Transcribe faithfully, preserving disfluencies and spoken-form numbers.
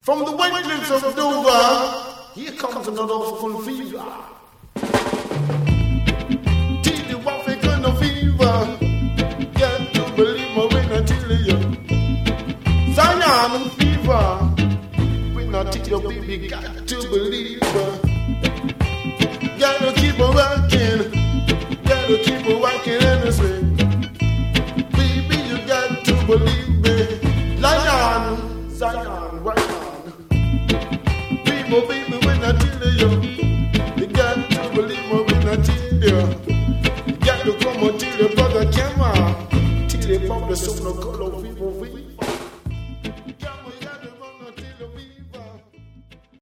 From the white cliffs of Dover, here comes another full fever. Till the waffle kind of fever. Get to believe me when I tell you. Zion fever. When I tell you, baby, got to believe her. Gotta keep her working. Gotta keep her working in the swing. Baby, you got to believe me. Zion, Zion, right on. People, baby, when I tell you, you got to believe me when I tell you. You got to come until the brother camera, till they pump the sound of color.